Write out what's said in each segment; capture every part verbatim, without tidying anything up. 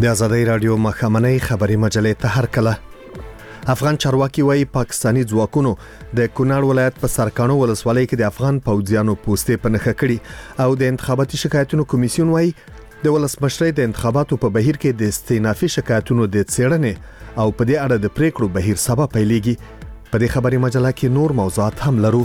د آزادۍ رادیو مخامنۍ خبري مجلې ته هرکله. افغان چارواکي وايي پاکستاني ځواکونو د کونړ ولایت په سرکانو ولسوالۍ کې د افغان پوځیانو پوستې په نښه کړي او د انتخاباتي شکایتونو کمیسیون وايي د ولسمشرۍ د انتخاباتو په بهیر کې د استینافي شکایتونو د څېړنې او په دې اړه د پریکړو بهیر سبا پیلېږي. په دې خبري مجله کې نور موضوعات هم لرو.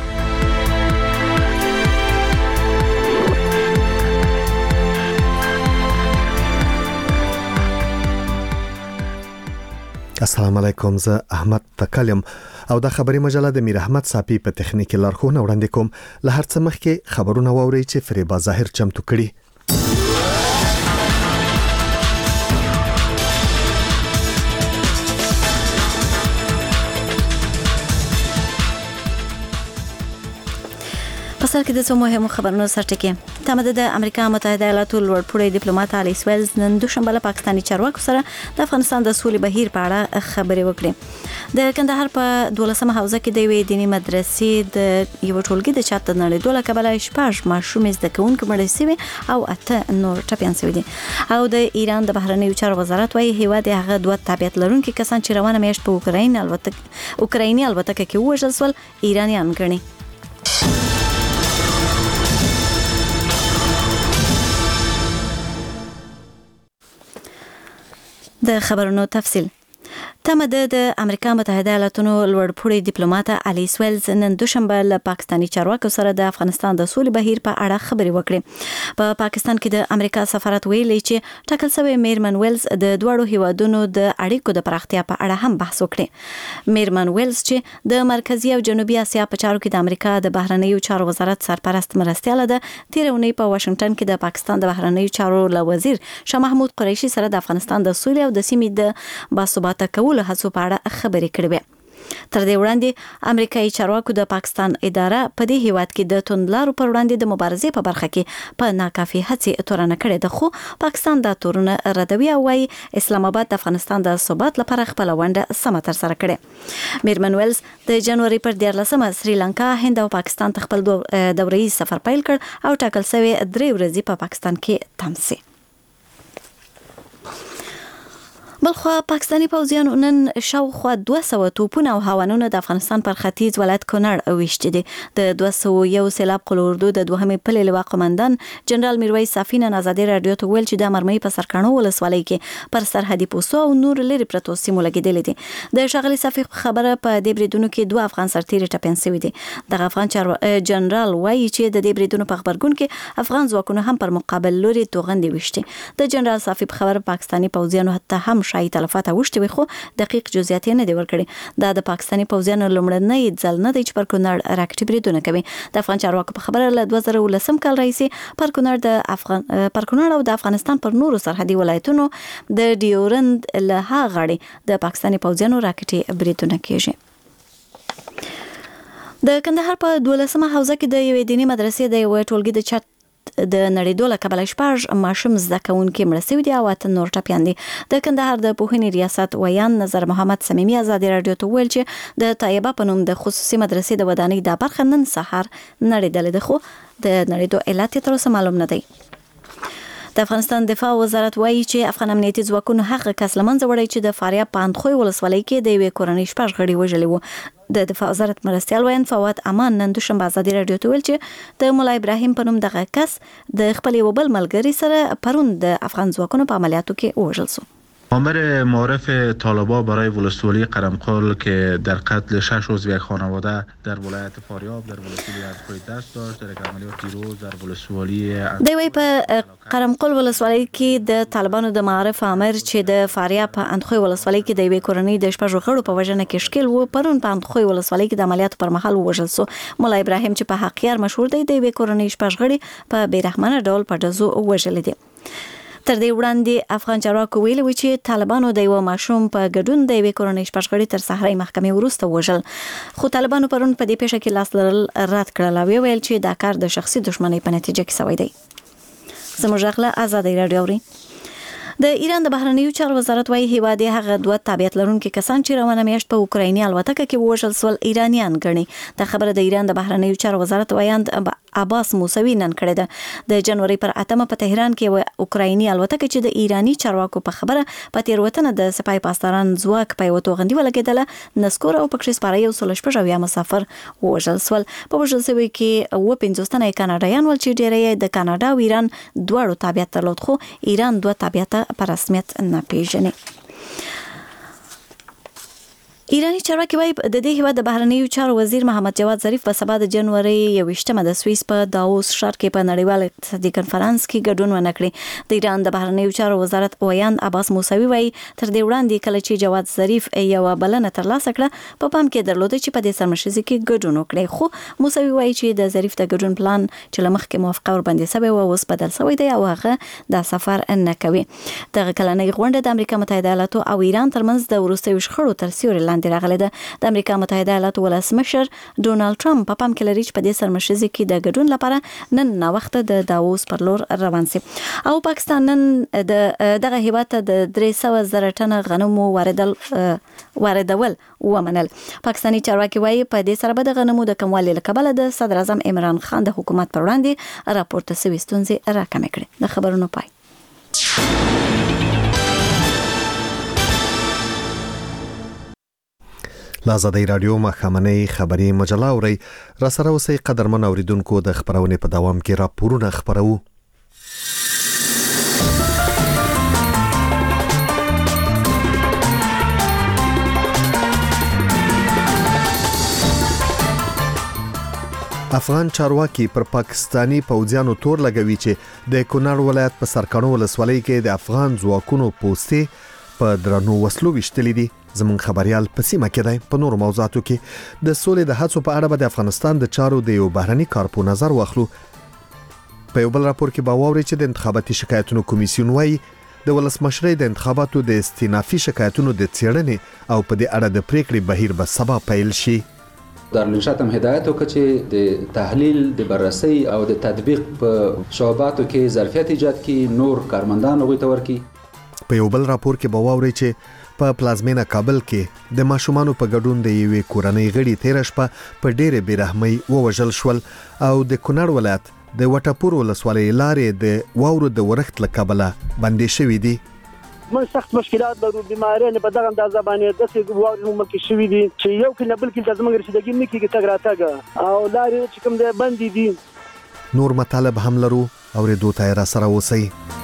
السلام علیکم، زه احمد تکلم او د خبري مجله د میر احمد صافي په تخنیکی لارښوونه وړاندې کوم. له هر څه مخکې خبرونه واورئ چې فریبا ظاهر چمتو کړي. په سر کې د څو مهمو خبرونو سرټکی. تمه د امریکا متحده ایالاتو لوړپوړی ډیپلوماټ الیس ویلز نن دوشنبه له پاکستاني چارواکو سره د افغانستان د سولې بهیر په اړه خبرې وکړې. د کندهار په دولسمه حوزه کې د یوې دیني مدرسې د یو ټولګي د چات نړیدو له کبله شپږ ماشومې زده کوونکي مړه شوي او اته نور ټپیان شوي دي. او د ایران د بهرنیو چارو وزارت وايي هیواد هغه دوه تابعیت لرونکي کسان چې روانه میاشت په اوکراین البته اوکرایني البته کې وژل شول ایرانیان ګڼي. د خبرونو تفصیل. تمه د امریکا متحده ایالاتونو لوړپوړی ډیپلوماټ الیس ویلز نن دوشنبه له پاکستاني چارواکو سره د افغانستان د سولې بهیر په اړه خبرې وکړې. په پا پاکستان کې د امریکا سفارت ویلي چې ټاکل شوی میرمن ویلز د دوړو هیوادونو د اړیکو د پراختیا په اړه هم بحث وکړي. میرمن ویلز چې د مرکزی او جنوبي اسیا په چارو کې د امریکا د بهرنیو چارو وزارت سرپرست مرستیاله ده، تیر اونۍ په واشنگټن کې د پاکستان د بهرنیو چارو له وزیر شاه محمود قریشي سره د افغانستان د سولې او د سیمې د باثباته کولو هڅو په اړه خبرې کړې. تر دې وړاندې امریکایي چارواکو د پاکستان اداره په دې هیواد کې د توندلارو پر وړاندې د مبارزې په برخه کې په ناکافي هڅې تورنه کړې ده، خو پاکستان دا تورونه ردوي او وايي اسلام آباد د افغانستان د ثبات لپاره خپل ونډه سمه تر سره کړې. میرمن ویلز د جنوري پر دیارلسمه سریلانکا، هند او پاکستان ته خپل دوره‌ای سفر پیل کړ او ټاکل شوی درې ورځې په پاکستان کې تم شي. بلخوا پاکستاني پوځیانو نن شاوخوا دوه سوه توپونه او هاوانونه د افغانستان پر ختیځ ولایت کونړ ویشتي دي. د دوه سوه یو سیلاب قل اردو د دوهمې پلې لواء قومندان جنرال میرویس صافي نن آزادۍ رادیو ته ویل چې د مرمۍ په سرکانو ولسوالۍ کې پر سرحدي پوستو او نور لري پرتو سیمو لګېدلې دي. د ښاغلي صافي خبره په دې بریدونو کې دوه افغان سرتیري ټپیان شوي دي. دغه افغان جنرال وایي چې د دې بریدونو په خبرګون کې افغان ځواکونو هم پر مقابل لوري توغندې وشتي. د جنرال صافي په خبره پاکستاني پوځیانو حتی هم شایي تلفات اوشتي وي، خو دقیق جزئیات نه دی ورکړي. دا د پاکستاني پوځیانو لومړنی ځل نه دی چې پر کونړ راکټي بریدونه کوي. د افغان چارواکو په خبره له دوه زره ولسم کال راځي پر کونړ د افغان پر کونړ او د افغانستان پر نورو سرحدي ولایتونو د ډیورند له ها غاړي د پاکستاني پوځیانو راکټي بریدونه کیږي. د کندهار په دولسمه حوزه کې د یوې دیني مدرسې د یو ټولګي د چت د نړیدو له کبله شپږ ماشوم زده کوونکي مړه شوي دي او اته نور ټپیان دي. د کندهار د پوهنې ریاست ویان نظر محمد صمیمي آزادۍ رادیو ته ویل چې د طیبه په نوم د خصوصي مدرسې د ودانۍ دا برخه نن سهار نړیدلې ده، خو د نړیدو علت یې تر اوسه معلوم نه دی. د افغانستان دفاع وزارت وایي چې افغان امنیتي ځواکونو هغه کس له منځه وړی چې د فاریاب په اندخوی ولسوالۍ کې د یوې کورنۍ شپږ غړي وژلي وو. د دفاع وزارت مرستیال ویان فواد امان نن دوشنبه آزادۍ رادیو ته ویل چې د مولا ابراهیم په نوم دغه کس د خپل یو بل ملګري سره پرون د افغان ځواکونو په عملیاتو کې وژل شو. آمر معارف طالبان برای ولسوالی قرمقال که در قتل شش عضو یک خانواده در ولایت فاریاب در ولسوالی اندخوی دست داشت، در یک عملیات دیروز در ولسوالی دوی په قرمقال ولسوالی کې د طالبانو د معارف آمر چې د فاریاب په اندخوی ولسوالی کې د یوې کورنۍ د شپږو غړو په وژنه کې ښکیل و، پرون په اندخوی ولسوالی کې د عملیاتو پر مهال وژل شو. مولا ابراهیم چې په حقیار مشهور دی د یوې کورنۍ شپږ غړي په بیرحمانه ډول په ډزو وژل دي. تر دې وړاندې افغان چارواکو ویلي و چې طالبانو د یو ماشوم په ګډون د یوې کورنۍ شپږ غړي تر صحرای محکمې وروسته وژل، خو طالبانو پرون په دې پیښه کې لاس لرل رد کړل او ویل چې دا کار د شخصي دښمنۍ په نتیجه کې شوی دی. زموږ غږ آزادۍ رادیو اوري. د ایران د بهرنیو چارو وزارت وايي هیواد هغه دوه تابعیت لرونکي کسان چې روانه میاشت په اوکرایني الوتکه کې وژل شول ایرانیان ګڼي. دا خبره د ایران د بهرنیو چارو وزارت ویاند عباس موسوي نن کړی ده د جنوري پر اتمه په تهران کې یو اوکرایني الوتکه چې د ایرانی چارواکو په خبره په تیروتنه د سپای پاسداران ځواک په یو توغندي ولګیدله نسکور او پکښې سپاره یو سل شپږ اویا مسافر ووژل سول په وژل شوي کې اووه پنځوس تنه کاناډایان ول چې ډیری د کاناډا او ایران دواړو تابعیت درلود خو ایران دوه تابعیت په رسمیت نه پیژني. ایرانی چارواکي وايي د دې هیواد د بهرنیو چارو وزیر محمد جواد ظریف په سبا د جنوري یوویشتمه د سویس په داووس ښار کې په نړیوال اقتصادي کنفرانس کې ګډون ونه کړی. د ایران د بهرنیو چارو وزارت ویاند عباس موسوي وايي تر دې وړاندې کله چې جواد ظریف یو بلنه ترلاسه کړه په پام کې درلود چې په دې سرمشرزي کې ګډون وکړي خو موسوي وايي چې د ظریف د ګډون پلان چې لمخکې موافقه ورباندې شوی و اوس بدل شوی دی او هغه د سفر نه کوي. دغه کلنۍ غونډه د امریکا متحده ایالاتو او ایران ترمنځ د وروستیو شخړو تر سیوري لاندې راغله ده. د امریکا متحده ایالاتو ولسمشر ډونالد ټرمپ په پام کې لري چې په دې سرمشرزي کې د ګډون لپاره نن نا وخت د داووس پر لور روان شي او پاکستان نن د دغه هیواد ته د درې سوه زره ټنه غنمو واردل واردول ومنل. پاکستاني چارواکي وايي په دې سره به د غنمو د کموالي له کبله د صدر اعظم عمران خان د حکومت پر وړاندې راپورته شوې ستونزې راکمې کړې. د خبرونو پای. لازدی رادیو مخامنۍ خبری مجله اوري را سره اوسئ قدرمن اوریدونکو د خبرونې په دوام کې راپورونه خبرو. افغان چارواکي پر پاکستانی پوځیانو تور لګوي چې د کونړ ولایت په سرکانو ولسوالۍ کې د افغان ځواکونو پوستې په درنو وسلو وشتلې دي. زمون خبريال په سیمه کې دی. په نورو موضوعاتو کې د سولې د هڅو په اړه به د افغانستان د چارو د یو بهرني کارپو نظر واخلو. په یو بل راپور کې به واوري چې د انتخاباتي شکایتونو کمیسیون وايي د ولسمشرۍ د انتخاباتو د استینافي شکایتونو د څېړنې او په دې اړه د پریکړې بهیر به سبا پیل شي. دارالانشات هم هدایت وکړي چې د تحلیل د بررسي او د تطبیق په شعباتو کې ظرفیت ایجاد کړي، نور کارمندان هغوی ته ورکړي. په یو بل راپور کې به واوري چې په پلازمینه کابل کې د ماشومانو په ګډون د یوې کورنۍ غړي تیر شپه په ډېرې بېرحمۍ ووژل شول او د کونړ ولایت د وټپور ولسوالۍ لارې د واورو د ورښت له کبله بندې شوې دي. من سخت مشکلات لرو، بیماریانې په دغه اندازه باندې داسې واورې زموږ ملک شوي دي چې یو کله بل کله زموږ رسیدګي نه کېږي تګ راتګ او لارې چې کوم ځای بندې دي. نور مطالب هم لرو، اورېدو ته یې راسره اوسئ.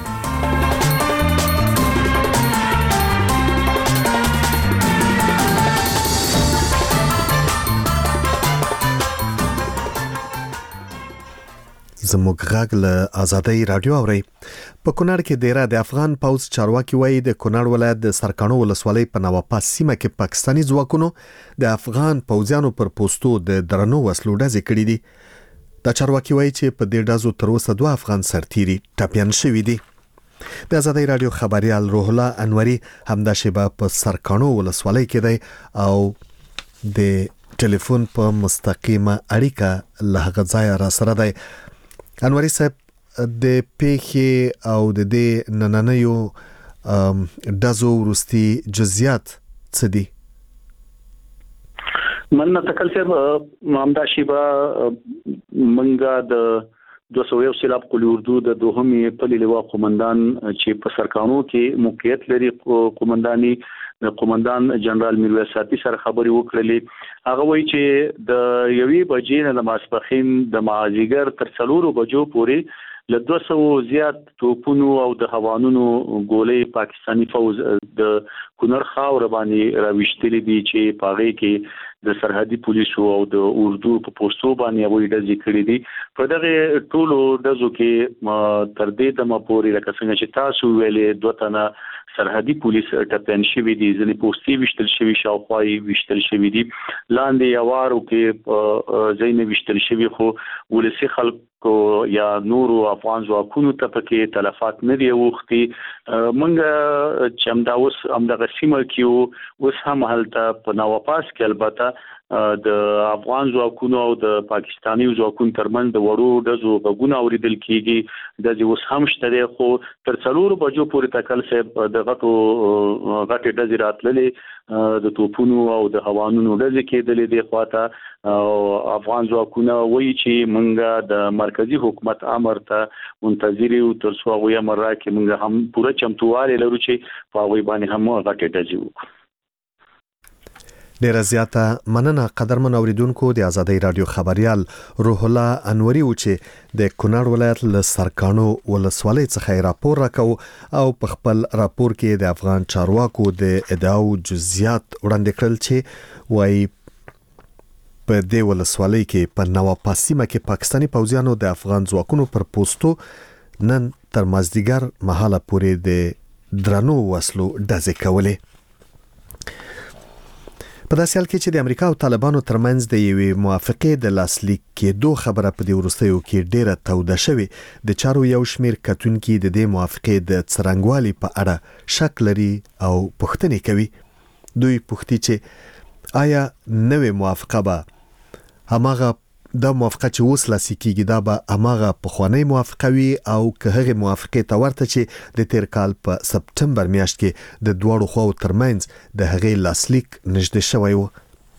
زموږ غږ له آزادۍ رادیو اوري. په کونړ کې ډیره د افغان پوځ چارواکي وایي د کونړ ولایت د سرکانو ولسوالۍ په نواپاس سیمه کې پاکستاني ځواکونو د افغان پوځیانو پر پوستو د درنو وسلو ډزې کړې دي. دا چارواکي وایي چې په دې ډزو تر اوسه دوه افغان سرتیري ټپیان شوي دي. د آزادۍ رادیو خبريال روح الله انوري همدا شیبه په سرکانو ولسوالۍ کې دی او د ټلیفون په مستقیمه اړیکه له هغه ځایه را سره دی. انوري صاحب، د پیښې او د دې نننیو ډزو وروستي جزئیات څه دي؟ مننه تکل صاحب. همدا شیبه منګه د دوه سوه یو سیلاب قلی اردو د دوهمې پلي لواء قومندان چې په سرکانو کې موقعیت لري قومنداني د قومندان جنرال میرویس ساتي سره خبرې وکړلې. هغه وایي چې د یوې بجې نه د ماسپښین د مازیګر تر څلورو بجو پورې له دوه سوه زیات توپونو او د هوانونو ګولې پاکستانی فوز د کونړ خاور باندې راوښتلې دي چې پاغې کې د سرحدي پولیسو او د اردو په پوسټو باندې وایي ډزې کړې دي. په دغه ټولو ډزو کې تر دې دمه پورې لکه څنګه چې تاسو ویلې دوه تنه سرحدي پولیس ټپیان شوي دي، ځینې پوستې وشتل شوي، شاوخوا یې وشتل شوي دي. لاندې یوارو کې ځینې وشتل شوي خو ولسي خلکو یا نورو افغان ځواکونو ته پکې تلفات نه دي اوښتي. موږ چې همدا اوس همدغه سیمه کې اوس هم هلته په نواپاس کې البته د افغان ځواکونو او د پاکستاني ځواکونو ترمنځ د وړو ډزو غږونه اوریدل کیږي د اوس هم شته خو تر څلور بجو پورې تکل صاحب د غټو غټې ډزې راتللې د توپونو او د هوانونو ډزې کېدلې د خواته او افغان ځواکونه وایي چې موږ د مرکزی حکومت امر ته منتظر یو تر څو هغه امر راکړي موږ هم پوره چمتووالی لرو چې په هغوی باندې هم غټې ډزې وکړو. ډیره زیاته مننه قدرمن اوریدونکو. د آزادۍ رادیو خبريال روح الله انوري و چې د کونړ ولایت له سرکانو ولسوالۍ څخه راپور راکاو او په خپل راپور کې د افغان چارواکو د ادعاو جزئیات وړاندې کړل چې وايي په دې ولسوالۍ کې په نواپاسیمه کې پاکستاني پوځیانو د افغان ځواکونو پر پوسټو نن تر مازدیګر مهاله پورې د درنو وسلو ډزې کولې. په داسې حال کې چې د امریکا او طالبانو ترمنځ د یوې موافقې د لاسلیک کېدو خبره په دې وروستیو کې ډیره توده شوې د چارو یو شمیر کتونکي د دې موافقې د څرنګوالي په اړه شک لري او پوښتنې کوي. دوی پوښتي چې آیا نوې موافقه به هماغه د موافقه چې اوس لاسلیک کیږي دا به هماغه پخوانی موافقه وي او که هغه موافقې ته ورته چې د تیر کال په سپټمبر میاشت کې د دوړو خواو ترمنځ د هغه لاسلیک نږدې شوی و.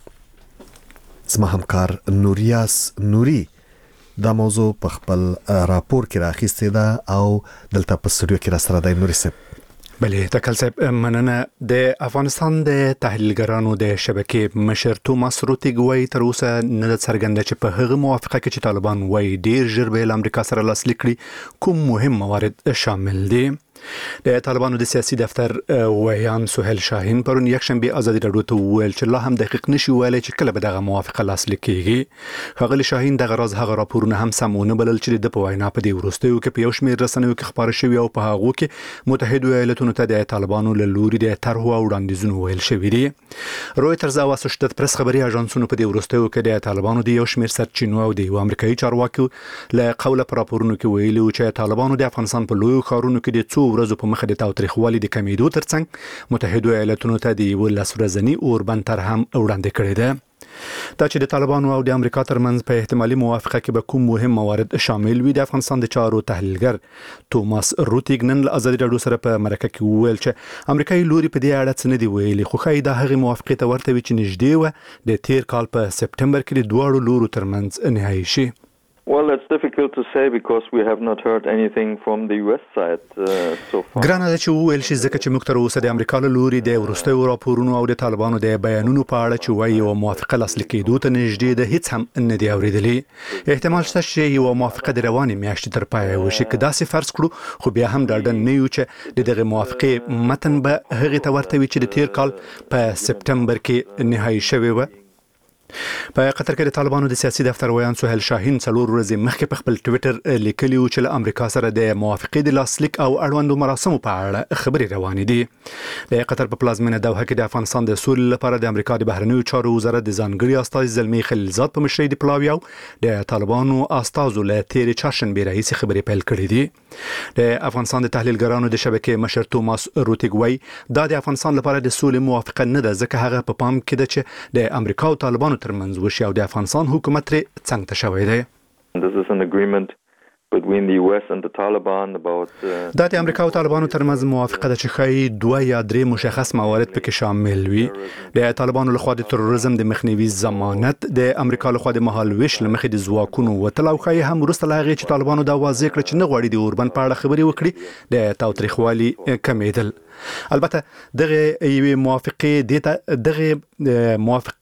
زما همکار نوریاس نوري دا موضوع په خپل راپور کې راخیستې ده او دلته په سټوډیو کې را سره دی. نوري صاحب بله تکل صاحب مننه. د افغانستان د تحلیلګرانو د شبکې مشر توماس روتیګ وایي تر اوسه نه د څرګنده چې په هغه موافقه کې چې طالبان وایي ډیر ژر به له امریکا سره لاسلیک کړي کوم مهم موارد شامل دي. د طالبانو د سیاسي دفتر ویان سهیل شاهین پرون یک شنبه آزادي رادیو ته ویل چې لا هم دقیق نشي ویلای چې کله به دغه موافقه لاسلیک کیږي. ښاغلي شاهین دغه راز هغه راپورونه هم سمونه بلل چې د په وینا په دې وروستیو کې په یو شمېر رسنیو کې خبره شوې او په هغه کې متحده ایالاتونو ته د طالبانو له لوري د طرحو او وړاندیزونو ویل شوی دی. رویټرز او اسوسییټډ پریس خبري اژانسونو په دې وروستیو کې د طالبانو د یو شمېر سرچینو او د امریکایي چارواکو له قوله پر راپورونو کې ویلي چې طالبانو د افغانستان په لویو ښارونو کې د څو ورځو په مخه د تاوتریخوالي د کمیدو ترڅنګ متحده ایالاتونو ته د یو لس ورځني اوربند طرح هم وړاندې کړی دی. دا چې د طالبانو او د امریکا ترمنځ په احتمالي موافقه کې به کوم مهم موارد شامل وي د افغانستان د چارو تحلیلګر توماس روتیګ نن له آزادي رادیو سره په مرکه کې وویل چې امریکایي لوري په دې اړه څه نه دی ویلي خو ښایي دا هغې موافقې ته ورته وي چې نږدې وه د تیر کال په سپټمبر کې د دواړو لورو ترمنځ نهایي شي. Well, it's difficult to say because we have not heard anything from the U S side uh, so far. ګرانه ده چې وویل شي ځکه چې موږ تر اوسه د امریکا له لوري د وروستیو راپورونو او د طالبانو د بیانونو په اړه چې وایي یوه موافقه لاسلیک کېدو ته نږدې ده هیڅ هم نه دی اورېدلی. احتمال شته چې یوه موافقه د روانې میاشتې تر پایه وشي که داسې فرض کړو خو بیا هم ډاډه نه یو چې د دغې موافقې متن به هغې ته ورته وي چې د تیر کال په سپټمبر کې نهایي شوې وه. په قطر کې د طالبانو د سیاسي دفتر ویان سهیل شاهین څلور ورځې مخکې په خپل ټویټر لیکلی و چې له امریکا سره د موافقې د لاسلیک او اړوندو مراسمو په اړه خبرې روانې دي. د قطر په پلازمینه دوحه کې د افغانستان د سولې لپاره د امریکا د بهرنیو چارو وزارت د ځانګړي استازي زلمي خلیلزاد په مشرۍ د پلاویو د طالبانو استازو له تېرې چهارشنبې راهیسې خبرې پیل کړې دي. د افغانستان د تحلیلګرانو د شبکې مشر توماس روتیګ وایي دا د افغانستان لپاره د سولې موافقه نه ده ځکه هغه په پام کې ده چې د امریکا او طالبانو ترمنځ وشي او د افغانستان حکومت ترې څنګ ته شوی دی. This is an agreement between the U S and the Taliban about دا د امریکا او طالبانو ترمنځ موافقه ده چې ښایي دوه یا درې مشخص موارد پکې شامل وي. د طالبانو لخوا د تروریزم د مخنیوي ضمانت د امریکا لخوا د مهالویش له مخې د ځواکونو وتل او ښایي هم وروسته له هغې چې طالبانو دا واضح کړه چې نه غواړي د اوربند په اړه خبرې وکړي د تاوتریخوالي کمیدل. البته دغه یوې موافقې دې دغه موافقه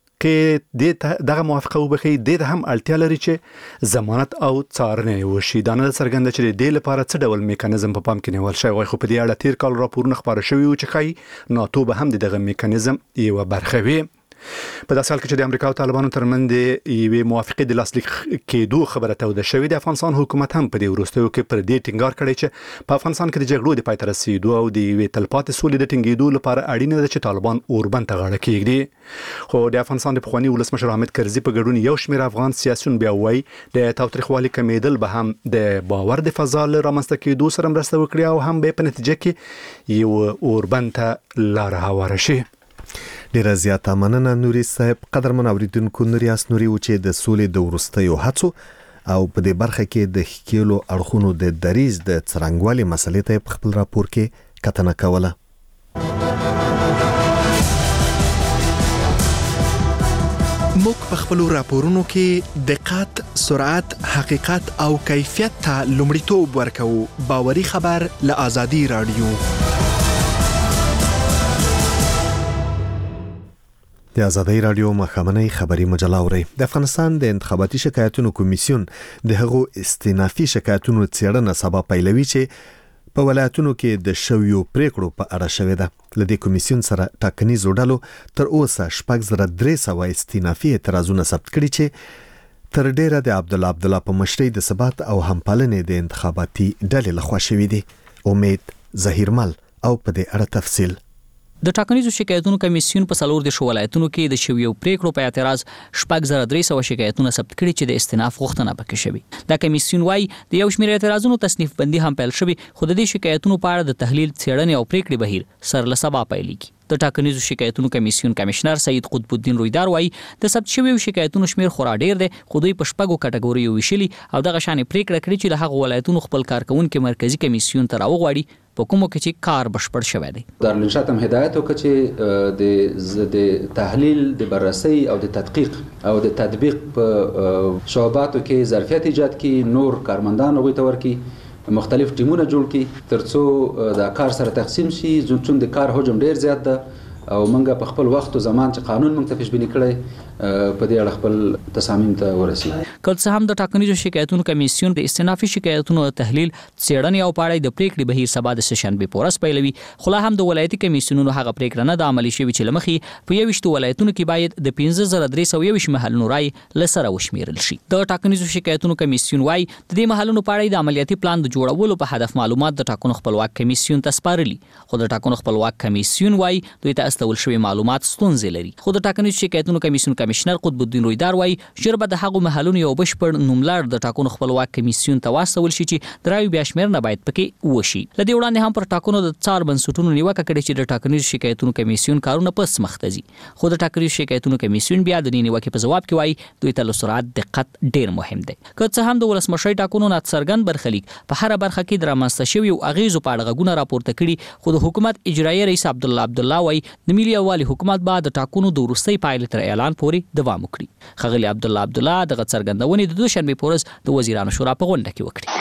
کې دغه موافقه وبخي د هم اړتیا لري چې ضمانت او څارنه وشي. دا نه څرګنده چې د لپاره څه ډول میکانیزم په پام کې نیول شوی خو په دې اړه تیر کال راپورونه خبره شوي و چې ښایي ناتو به هم دغه میکانیزم یوه برخه وي. په داسې حال کې چې د امریکا او طالبانو ترمنځ د یوې موافقې د لاسلیک کېدو خبره توده شوې د افغانستان حکومت هم په دې وروستیو کې پر دې ټینګار کړی چې په افغانستان کې د جګړو د پای ته رسېدو او د یوې تلپاتې سولې د ټینګېدو لپاره اړینه ده چې طالبان اوربند ته غاړه کېږدي. خو د افغانستان د پخواني ولسمشر حامد کرزي په ګډون یو شمېر افغان سیاسیون بیا وایي د تاوتریخوالي کمیدل به هم د باور د فضا له رامنځته کېدو سره مرسته وکړي او هم به په نتیجه کې یو اوربند ته لاره هواره شي. ډیره زیاته مننه نوري صاحب. قدرمن اوریدونکو، نوري اس نوري و چې د سولې د ورستیو هڅو او په دې برخه کې د ښکیلو اړخونو د دریز د څرنګوالي مسلې ته په خپل راپور کې کتنه کوله. موږ په خپل راپورونو کې دقت، سرعت، حقیقت او کیفیت ته لومړیتوب ورکوو. باوري خبر له آزادي رادیو. د آزادي رادیو مخامنۍ خبري مجله اوري. د افغانستان د انتخاباتي شکایتونو کمیسیون د هغو استینافي شکایتونو څېړنه سبا پیلوي چې په ولایتونو کې د شویو پریکړو په اړه شوې ده. لدې کمیسیون سره ټاکنیزو ډلو تر اوسه شپږ زره درې سوه استینافي اعتراضونه ثبت کړي چې تر ډیره د عبدالله عبدالله په مشرۍ د ثبات او همپالنې د انتخاباتي ډلې لخوا شوې دي. امید ظهیرمل او په دې اړه تفصیل. د ټاکنیزو شکایتونو کمیسیون په څلور د ولایتونو کې د شویو پریکړو په اعتراض شپږ زره درې سوه شکایتونه ثبت کړي چې د استیناف غوښتنه پکې شوې. دا کمیسیون وايي د یو شمېر اعتراضونو تصنیف بندي هم پیل شوې، خو د دې شکایتونو په اړه د تحلیل، څېړنې او پریکړې بهیر سر له سبا پیلېږي. د ټاکنیزو شکایتونو کمیسیون کمشنر سید قطب الدین رویدار وايي د ثبت شویو شکایتونو شمېر خورا ډیر دی، خو دوی په شپږو کټګوریو ویشلي او دغه شانې پریکړه کړې چې د هغو ولایتونو خپل کارکوونکي مرکزي کمیسیون ته راوغواړي په کومو کې چې کار بشپړ شوی دی. دارالانشات هم هدایت وکړ چې د د تحلیل، د بررسي او د تدقیق او د تطبیق په شعباتو کې ظرفیت ایجاد کړي، نور کارمندان هغوی ته ورکړي، مختلف ټیمونه جوړ کړي ترڅو دا کار سره تقسیم شي. چون د کار حجم ډیر زیات ده او منګه په خپل وخت او زمان چې قانون موږ ته پیشبینی کړی په دې اړه خپل تصامیم ته ورسیږي. که څه هم د ټاکنیزو شکایتونو کمیسیون د استینافي شکایتونو تحلیل، څېړنې او پاړی د پریکړې بهیر سبا د سهشنبې په ورځ پیلوي، خو لا هم د ولایتي کمیسیونونو هغه پریکړه نه ده عملي شوې چې له مخې په یوویشتو ولایتونو کې باید د پنځه زره درې سوه یوویشت محلونو رای له سره وشمېرل شي. د ټاکنیزو شکایتونو کمیسیون وايي د دې محلونو پاړی د عملیاتي پلان د جوړولو په هدف معلومات د ټاکنو خپلواک کمیسیون ته سپارلي، خو د ټاکنو خپلواک کمیسیون وايي دوی ته استول شوي معلومات ستونزې لري. خو د ټاکنیزو شکایتونو کمیسیون کمشنر قطب الدین رویدار وايي ژر به د هغو محلونو یو بشپړ نوملړ د ټاکنو خپلواک کمیسیون ته واستول شي چې د رایو بیا شمېرنه باید پکې وشي. له دې وړاندې هم پر ټاکنو د څار بنسټونو نیوکه کړې چې د ټاکنیزو شکایتونو کمیسیون کارونه پس مخ ته ځي، خو د ټاکنیزو شکایتونو کمیسیون بیا د دې نیوکې په ځواب کې وايي دوی ته له سرعت دقت ډیر مهم دی. که څه هم د ولسمشرۍ ټاکنو ناڅرګند برخلیک په هره برخه کې د رامنځته شویو اغیزو په اړه غږونه راپورته کړي، خو د حکومت اجرایي رئیس عبدالله عبدالله وايي د ملي یووالي حکومت به د ټاکنو د وروستۍ پایلې تر اعلان پورې دوام وکړي. ښاغلي عبدالله عبدالله دغه څرګندونې د دوشنبې په ورځ د وزیرانو شورا په غونډه کې وکړې.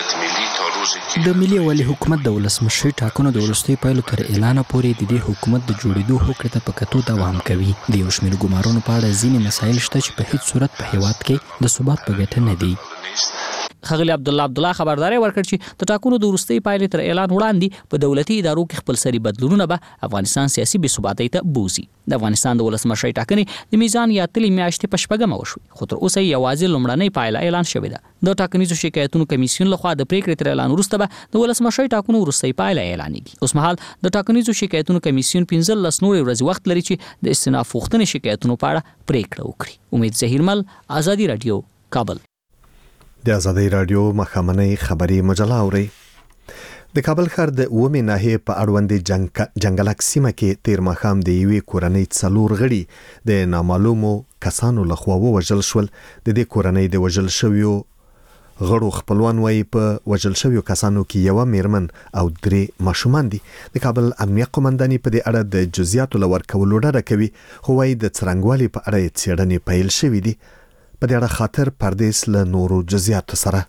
د ملي یووالي حکومت د ولسمشرۍ ټاکنو د وروستۍ پایلو تر اعلان پورې د دې حکومت د جوړېدو هوکړې ته په کتو دوام کوي. د یو شمېر ګمارونو په اړه ځینې مسایل شته چې په هیڅ صورت په هیواد کې د ثبات په ګټه نه دي. ښاغلي عبدالله عبدالله خبرداری ورکړ چې د ټاکنو د وروستۍ پایلې تر اعلان وړاندې په دولتي ادارو کې خپلسري بدلونونه به افغانستان سیاسي بې ثباتۍ ته بوځي. د افغانستان د ولسمشرۍ ټاکنې د میزان یا تلې میاشتې په شپږمه وشوې، خو تر اوسه یوازې لومړنۍ پایله اعلان شوې ده. د ټاکنیزو شکایتونو کمیسیون لخوا د پریکړې تر اعلان وروسته به د ولسمشرۍ ټاکنو وروستۍ پایله اعلانېږي. اوس مهال د ټاکنیزو شکایتونو کمیسیون پنځلس نورې ورځې وخت لري چې د استیناف غوښتنې شکایتونو په اړه پریکړه وکړي. امید ظهیرمل، آزادي رادیو، کابل. د آزادي رادیو مخامنۍ خبري مجله اوري. د کابل ښار د اومې ناحیې په اړوند جنګلک سیمه کې تیر ماښام د یوې کورنۍ څلور غړي د نامعلومو کسانو لخوا ووژل شول. د دې کورنۍ د وژل شویو غړو خپلوان وايي په وژل شویو کسانو کې یوه میرمن او درې ماشومان دي. د کابل امنیه قومنداني په دې اړه د جزئیاتو له ورکولو ډډه کوي، خو وايي د څرنګوالي په اړه څېړنې پیل شوې دي. په دې اړه خاطر پردیس له نورو جزئیاتو سره.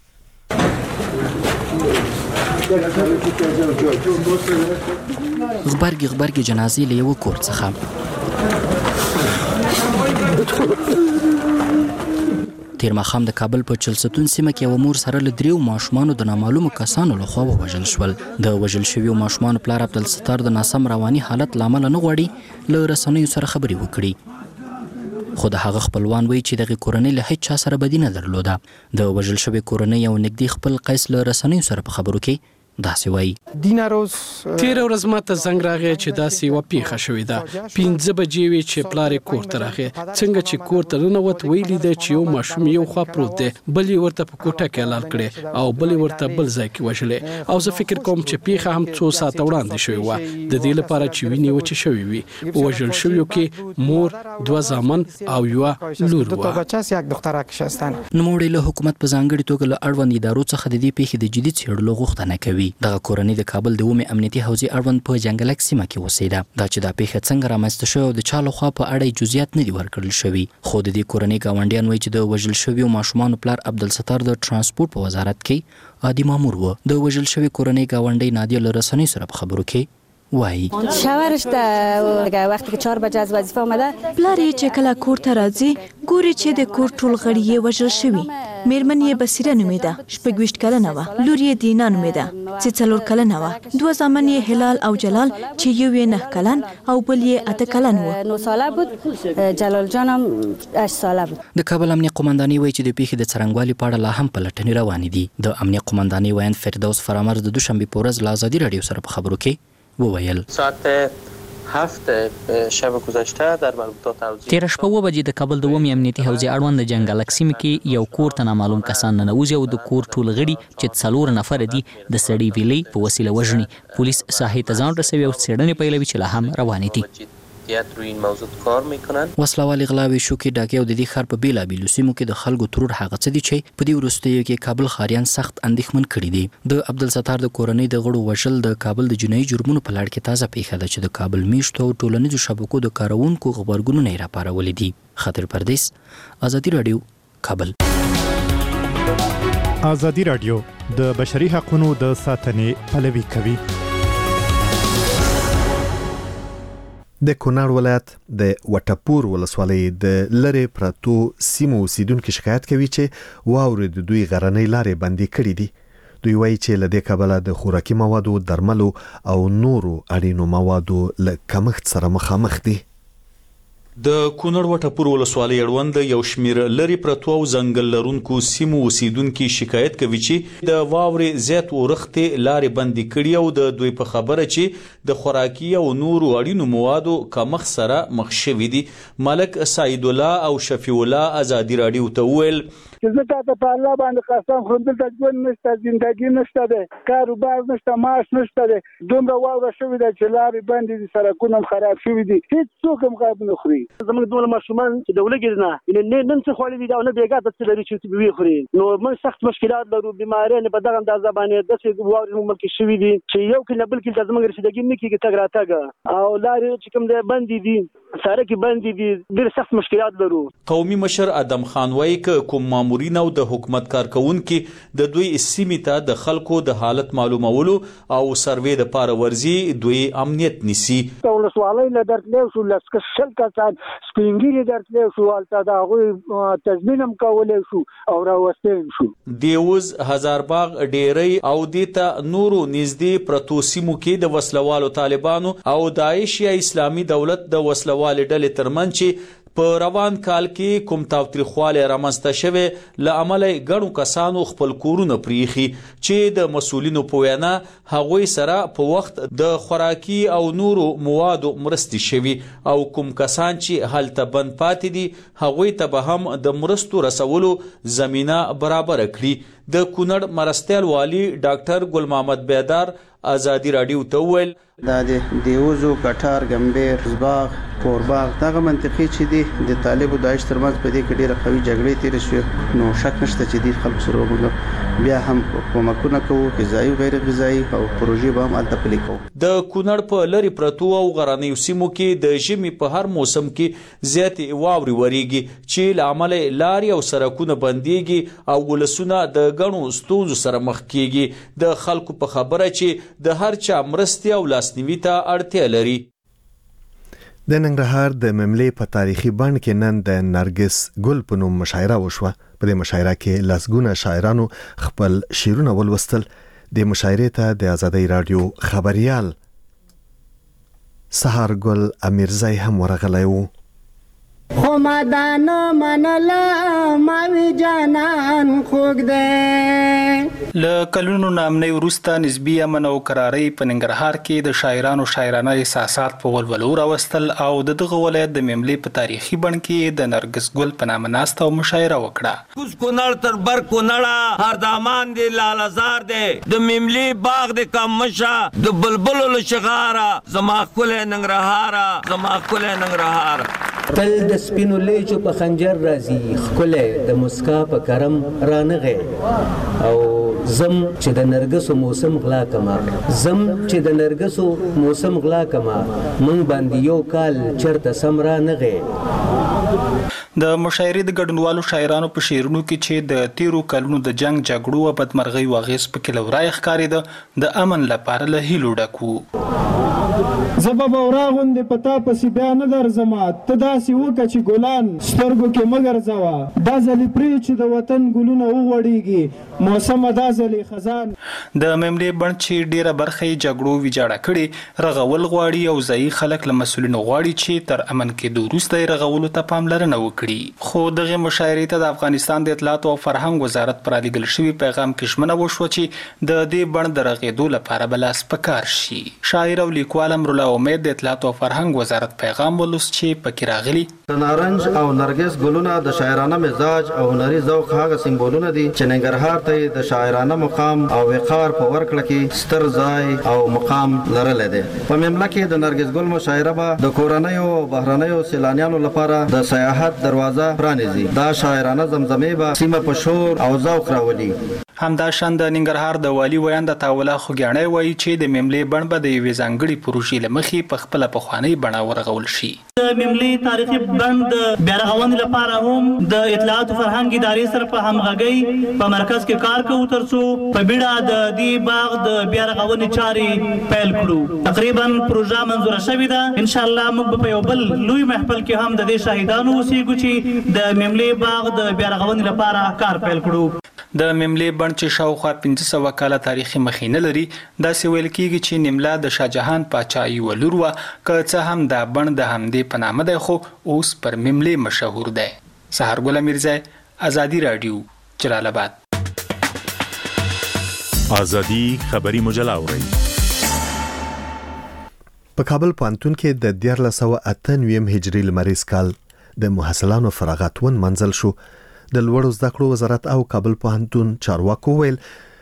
غبرګي غبرګي جنازې له یو کور څخه تیر ماښام د کابل په چلستون سیمه کې یوه مور سره له دریو ماشومانو د نامعلومو کسانو لخوا ووژل شول. د وژل شویو ماشومانو پلار عبدالستار د ناسم رواني حالت له امله نه غواړي له رسنیو سره خبرې وکړي، خو د هغه خپلوان وایي چې دغه کورنۍ له هیڅ چا سره بدي نه درلوده. د وژل شوې کورنۍ یو نږدې خپل قیس له رسنیو سره په خبرو کې داسې وایي. دینه روز تیر ورځ ماته زنګ راغی چې داسې یوه پیښه شوې ده. پنځه بجې وې چې پلار یې کور ته راغی. څنګه چې کور ته ننوت ویلي ده چې یو ماشوم یو خوا پروت دی، بل یې ورته په کوټه کې حلال کړی او بل یې ورته بل ځای کې وژلی. او زه فکر کوم چې پیښه هم څو ساعته وړاندې شوې وه، د دې لپاره چې وینې وچې شوې وي. په وژل شویو کې مور، دوه زامن او یوه لور وه. نوموړی له حکومت په ځانګړې توګه له اړوند ادارو څخه د دې پیښې د جدي څېړلو غوښتنه کوي. دغه کورنۍ د کابل د اومې امنیتي حوزې اړوند په جنګلک سیمه کې اوسېده. دا چې دا پیښه څنګه رامنځته شوې او د چا لخوا په اړه جزئیات نه دي ورکړل شوي. خو د دې کورنۍ ګاونډیان وایي چې د وژل شویو ماشومانو پلار عبدالستار د ترانسپورت په وزارت کې عادي مامور و. د وژل شوي کورنۍ ګاونډۍ نادیه له رسنیو سره په خبرو کې وایي. شاورش ته وقتی که چهار بجه از وظیفه آمده، پلار یې چې کله کور ته راځي ګوري چې د کور ټول غړي یې وژل شوي. میرمن یې بصیره نومیده، شپږ ویشت کلنه وه. لور یې دینا نومیده چې څلور کلنه وه. دوه زامن یې هلال او جلال چې یو یې نه کلن او بل یې اته کلن و. نو ساله بود، جلال جان هم هشت ساله بود. د کابل امنیه قومندانۍ وایي چې د پیښې د څرنګوالي په اړه لا هم پلټنې روانې دي. د امنیه قومندانۍ ویاند فردوس فرامرز د دوشنبې په ورځ له ازادي راډیو سره په خبرو کې وویل. ساعت هفت شب گذشته در مربوطات حوزه تیر شپه و بجې د کابل د اومې امنیتي حوزې اړوند د جنګلک سیمه کې یو کور ته نامعلوم کسان ننوځي او د کور ټول غړي چې څلور نفر دي د سړي ویلي په وسیله وژني. پولیس ساحې ته ځان رسوي او څېړنې پیلوي چې لا هم روانې دي. روی این موضوع کار میکنن. وسلوالې غلاوې، شوکې، ډاکې او د دې ښار په بیلابیلو سیمو کې د خلکو ترور هغه څه دي چې په دې وروستیو کې کابل ښاریان سخت اندېښمن کړي دي. د عبدالستار د کورنۍ د غړو وژل د کابل د جنایي جرمونو په لړ کې تازه پیښه ده چې د کابل میشتو او ټولنیزو شبکو د کارونکو غبرګونونه یې راپارولي دي. خاطر پردیس، ازادي راډیو، کابل. ازادي راډیو د بشري حقوقو د ساتنې پلوي کوي. د کونړ ولایت د وټپور ولسوالۍ د لری پرتو سیمو اوسیدونکو شکایت کوي چې واورې د دوی غرنۍ لارې بندي کړې دي. دوی وایي چې له دې کبله د خوراکي موادو، درملو او نورو اړینو موادو له کمښت سره مخامخ دي. د کونړ وټپور ولسوالۍ اړوند یو شمیر لری پرتو او ځنګل لرونکو سیمو اوسیدونکو شکایت کوي چې د واورې زیات ورختې لارې بندي کړي او د دوی په خبره چې د خوراکي او نورو اړینو موادو کمښت سره مخ شوي دي. ملک سعید الله او شفیع الله ازادي راډیو ته وویل چې زه تاسو په الله باندې قسم خورم، دلته ژوند نشته، زندګي نشته ده، کاروبار نشته، معاش نشته ده. دومره واوره شوې ده چې لارې بندې دي، سړکونه هم خراب شوي دي، هیڅ څوک هم غاب نه خوري. زموږ دومره ماشومان چې د ولږې نه نه نن څه خوړلي دي او نه بېګا ته څه لري چې ویې خوري. نو موږ سخت مشکلات لرو، بیماریانې په دغه اندازه باندې داسې واورې زموږ ملک کې شوي دي چې یو کیل نه بل کیل ته زموږ رسېدګي نه کېږي تګ راتګ، او لارې چې کوم دی بندې دي، سړکې بندې دي، ډېر سخت مشکلات لرو. قومي مشر ادم خان وایي که کوم مامورین او د حکومت کارکونکي د دوی سیمې ته د خلکو د حالت معلومولو او سروې د پاره ورزي، دوی امنیت نیسي. ولسوالۍ له درتلو شو لسکه شل کسان سپینګیري درتلو شو، هلته د هغوی تضمین هم کولی شو او راوستل شو. دیوز، هزارباغ، ډیری او دیتا نورو نږدې پرتو سیمو کې د وسلوالو طالبانو او داعش یا اسلامي دولت د وسلوالو ډلې ترمنځ چې په روان کال کې کوم تاوتریخوالی رامنځته شوی له امله ګڼو کسانو خپل کورونه پریښي چې د مسؤلینو په وینا هغوی سره په وخت د خوراکي او نورو موادو مرستې شوي او کوم کسان چې هلته بند پاتې دي هغوی ته به هم د مرستو رسولو زمینه برابر کړي. د کونړ مرستیال والی ډاکټر ګل محمد بیدار ازادي راډیو ته وویل دا د دیوزو، کټار، ګمبیر، زباغ، کورباغ دغه منطقې چې دي د طالب او داعش ترمنځ په دې کې ډېره قوي جګړې تېرې شوې، نو شک نشته چې دې خلکو سره موږ بیا هم کومکونه کوو، غذایي او غیر غذایي او پروژې به هم هلته پلي کوو. د کونړ په لرې پرتو او غرنیو سیمو کې د ژمي په هر موسم کې زیاتې واورې ورېږي چې له امله لارې او سړکونه بندېږي او ولسونه د ګڼو ستونزو سره مخ کېږي. د خلکو په خبره چې د هر چا مرستې او لاسنیوي ته اړتیا لري. د ننګرهار د مملې په تاریخي بڼ کې نن د نرګس ګل په نوم مشاعره وشوه. په دې مشاعره کې لسګونه شاعرانو خپل شعرونه ولوستل. د مشاعرې ته د ازادۍ راډیو خبريال سحر ګل امیرزی هم ورغلی و. خو مدانو منلا ماوی جانان خوږ دی له کلونو نامنۍ وروسته نسبي امن او قرارۍ په ننګرهار کې د شاعرانو شاعرانه احساسات په ولولو راوستل او د دغه ولایت د مملې په تاریخي بڼ کې د نرګس ګل په نامه ناسته او مشاعره وکړه. کوز کونړ تر بر کونړه هر دامان دی لالزار دی د مملې باغ د کمشا د بلبلو له شغاره زما ښکلی ننګرهاره زما ښکلی ننګرهار تل د سپینو لیچو په خنجر راځي ښکلی د مسکا په کرم رانغی او زم چې د نرګسو موسم غلا کما زم چې د نرګسو موسم غلا کما مونږ باندې یو کال چرته سم رانغی. د مشاعرې د ګډونوالو شاعرانو په شعرونو کې چې د تیرو کلونو د جنگ جګړو او بدمرغۍ واغېس پکې لورای ښکارېده د امن لپاره له هیلو ډک وو. زبا بورا غوندې پتا پسې بیا نه درځما ته داسې وکړه چې ګلان سترګو کې مه ګرځوه دا ځلې پرې چې د وطن ګلونه وغوړېږي موسمه دا ځلې خزان. د مملې بڼ چې ډیره برخه یې جګړو ویجاړه کړې رغول غواړي او ځایي خلک له مسؤلینو غواړي چې تر امن کېدو وروسته یې رغولو ته پاملرنه وکړي. خو دغه مشاعرې ته د افغانستان د اطلاعات او فرهنګ وزارت پر لیږل شوي پیغام کې ژمنه وشوه چې د دې بڼ د رغېدو لپاره به لاس په کار شي. شاعر او لیکوال امرالله امید د اطلاعات او فرهنګ وزارت پیغام ولوست چې پکې راغلي د نارنج او نرګس ګلونه د شاعرانه مزاج او هنري ذوق هغه سمبولونه دي چې ننګرهار ته د شاعرانه مقام او وقار په ورکړه کې ستر ځای او مقام لرلی دی. په مملکت کې د نرګس ګل مشاعره به د کورنیو او بهرنیو سیلانیانو لپاره د سیاحت دروازه پرانیزي. دا شاعرانه زمزمې به سیمه په شور او ذوق راولي. همدا شان د ننګرهار د والي ویاند تاوله خوګیاڼی وایي چې د مملې بڼ به د یوې ځانګړې پروژې له مخې په خپله پخوانۍ بڼه ورغول شي. د مملې تاریخي بڼ د بیا رغونې لپاره هم د اطلاعات او فرهنګ ادارې سره په همغږۍ په مرکز کې کار کوو تر څو په بیړه د دې باغ د بیا رغونې چارې پیل کړو. تقریبا پروژه منظوره شوې ده. ان شاء الله موږ په یو بل لوی محفل کې هم د دې شاهدانو اوسېږو چې د مملې باغ د بیا رغونې لپاره کار پیل کړو. د مملې بڼ چې شاوخوا پنځه سوه کاله تاریخي مخینه لري داسې ویل کېږي چې نیملا د شاهجهان پاچا یوه لور وه که څه هم دا بڼ د همدې په نامه دی خو اوس پر مملې مشهور دی. سهارګل امیرزی ازادي راډیو جلال آباد. ازادي خبري مجله اورئ. په کابل پوهنتون کې د دیارلس سوه اته نویم هجري لمریز کال د محصلانو فراغت ون منزل شو. د لوړو زده کړو وزارت او کابل پوهنتون چارواکو ویل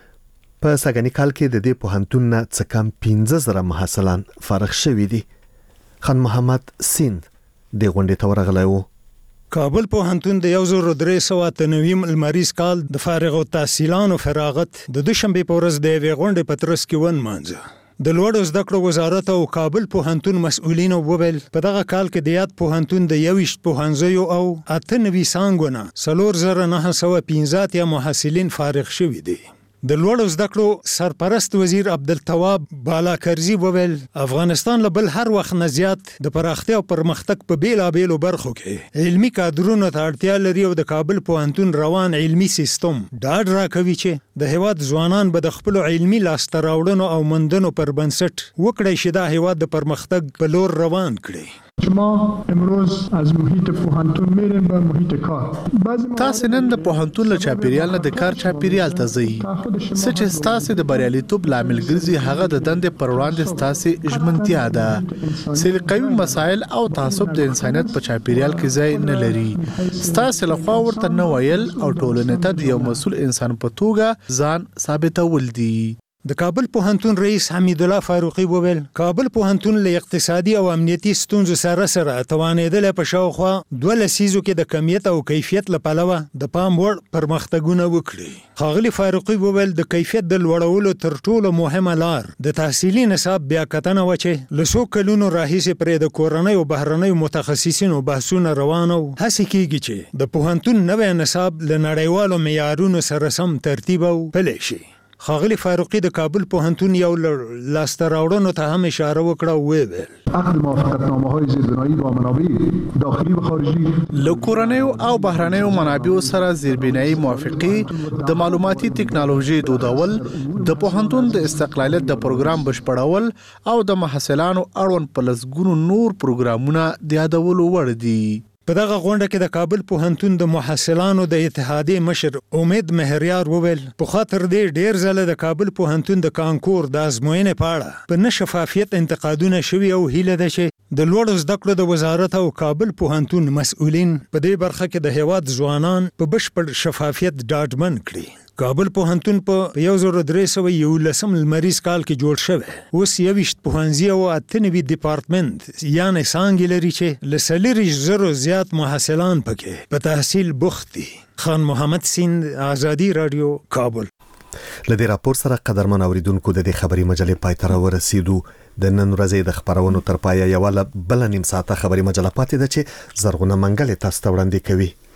په سږني کال کې د دې پوهنتون نه څه کم پنځه زره محصلان فارغ شوي دي. خان محمد سین د غونډې ته ورغلی و. کابل پوهنتون د یو زر درې سوه اته نویم لمریز کال د فارغ التحصیلانو فراغت د دوشنبې په ورځ د یوې غونډې په ترڅ کې ونمانځه. د لوړو زده کړو وزارت او کابل پوهنتون مسؤلینو وویل په دغه کال کې د یاد پوهنتون د یویشت پوهنځیو او اته نوي څانګو نه څلور زره نهه سوه پنځه اتیا محصلین فارغ شوي دي. د لوړو زده کړو سرپرست وزیر عبدالتواب بالاکرزي وویل افغانستان له بل هر وخت نه زیات د پراختیا او پرمختګ په بیلابیلو برخو کې علمي کادرونو ته اړتیا لري او د کابل پوهنتون روان علمي سیستم ډاډ راکوي چې د هیواد ځوانان به د خپلو علمي لاسته راوړنو او موندنو پر بنسټ وکړی شي دا هیواد د پرمختګ په لور روان کړي. ما امروز از محیط پوهنتون میریم به محیط کار. تاسو نن د پوهنتون له چاپیریال نه د کار چاپیریال ته ځئ. څه چې ستاسو د بریالیتوب لامل ګرځي هغه د دندې پر وړاندې ستاسو ژمنتیا ده. سلیقوي مسایل او تعصب د انسانیت په چاپیریال کې ځای نه لري. ستاسو له خوا ورته نه ویل او ټولنې ته د یو مسؤل انسان په توګه ځان ثابتول دي. د کابل پوهنتون رئیس حمید الله فاروقي وویل کابل پوهنتون له اقتصادي او امنیتي ستونزو سره سره توانېدلی په شاوخوا دوه لسیزو کې د کمیت او کیفیت له پلوه د پام وړ پرمختګونه وکړي. ښاغلي فاروقي وویل د کیفیت د لوړولو تر ټولو مهمه لار د تحصیلي نصاب بیاکتنه وه چې له څو کلونو راهیسې پرې د کورنیو بهرنیو متخصصینو بحثونه روان او هڅې کېږي چې د پوهنتون نوی نصاب له نړیوالو معیارونو سره سم ترتیب او پلی شي. ښاغلي فاروقي د کابل پوهنتون یو لاسته راوړنو ته هم اشاره وکړه او وویل عقد موافقتنامه‌های زیربنایی با منابع داخلي و خارجي له کورنیو او بهرنیو منابعو سره زیربنایی موافقې د معلوماتي ټکنالوژي دودول د پوهنتون د استقلالیت د پروګرام بشپړول او د محصلانو اړوند په لسګونو نور پروګرامونه د یادولو وړ دي. په دغه غونډه کې د کابل پوهنتون د محصلانو د اتحادیې مشر امید مهریار وویل په خاطر دې ډیر ځله د کابل پوهنتون د کانکور د ازموینې په اړه په نشفافیت انتقادونه شوي او هیله ده چې د لوړو زده کړو د وزارت او کابل پوهنتون مسؤلین په دې برخه کې د هیواد ځوانان په بشپړ شفافیت ډاډمن کړي. کابل پوهنتون په یو زر درې سوه یولسم لمریز کال کې جوړ شوی، اوس یویشت پوهنځي او اته نوي ډیپارټمنټ یعنې څانګې لري چې له څلوېښت زرو زیات محصلان پکې په تحصیل بوخت دي. خان محمد سیند، آزادي رادیو، کابل. لدې راپور سره قدرمن اوریدونکو د دې خبري مجلې پای ته ورسېدو. د نن ورځې د خبرونو تر پایه یو بل نیم ساعته خبري مجله پاتې ده چې زرغونه منګل تاسو ته وړاندې کوي.